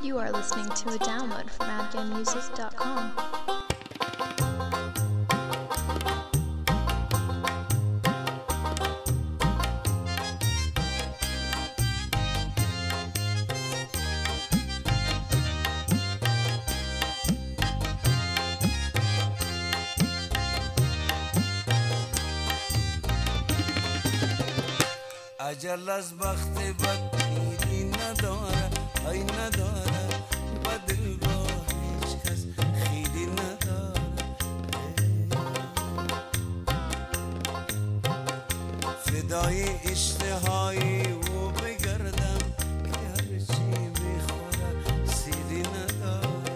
You are listening to a download from AfghanMusic.com. اجل از بخت بد پیری نداره، ای نداره، با دل با هیچ کس خیلی نداره. فدای اشتهای او بگردم که هرچی میخوره سیری نداره.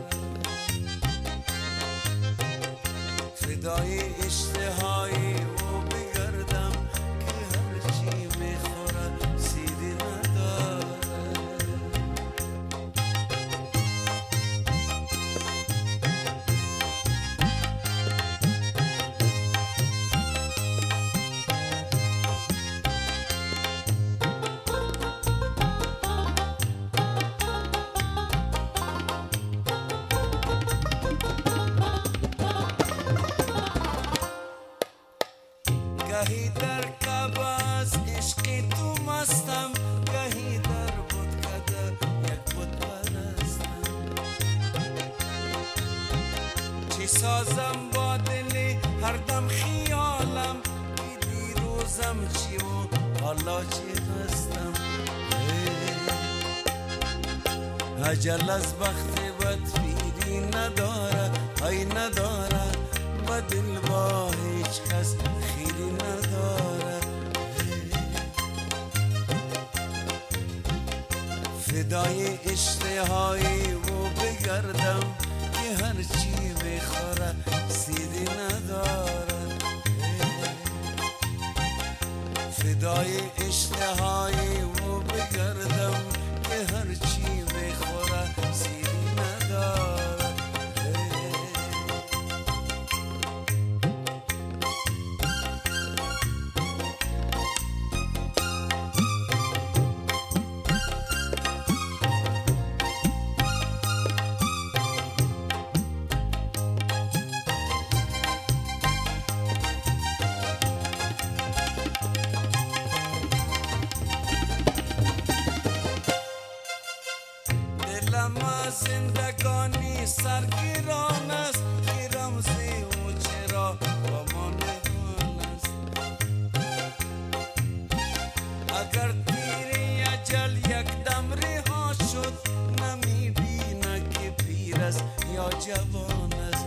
فدای اشتهای او بگردم که هرچی میخوره سیری نداره. گهی در کباز عشقی تو مستم، گهی در بودکده یک بود پرستم. چی سازم با دلی هر دم خیالم، که دیروزم چی و حالا چی هستم. اجل از بخت بد پیری نداره، ای نداره، با دل با هیچ کس خیلی نداره. فدای اشتهای او بگردم که هرچی بخوره سیری نداره. فدای اشتهای او بگردم که هرچی بخوره سیری نداره. دلم از زندگانی سرگیران است، که رمزی او چرا با ما نهان است. اگر تیری اجل یک دم رها شد، نمی بینه که پیر است یا جوان است.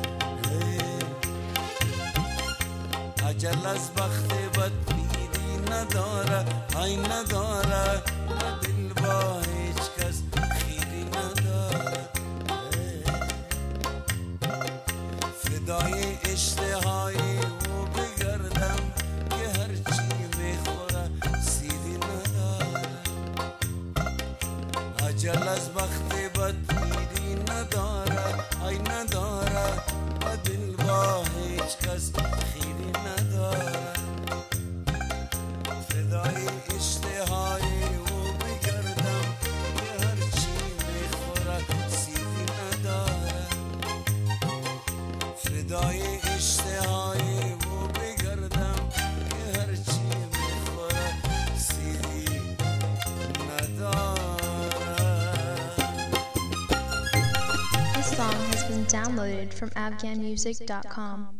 اجل از بخت بد پیری نداره، ای نداره، و دل با هیچ کس خیلی نداره. فدای اشتهای او بگردم که هرچی میخوره سیری نداره. اجل از بخت بد پیری نداره، ای نداره، و دل با هیچ کس خیلی نداره. فدای اشتهای او بگردم که هرچی میخوره سیری نداره. فدای اشتهای او بگردم که هرچی میخوره سیری نداره. This song has been downloaded from AfghanMusic.com.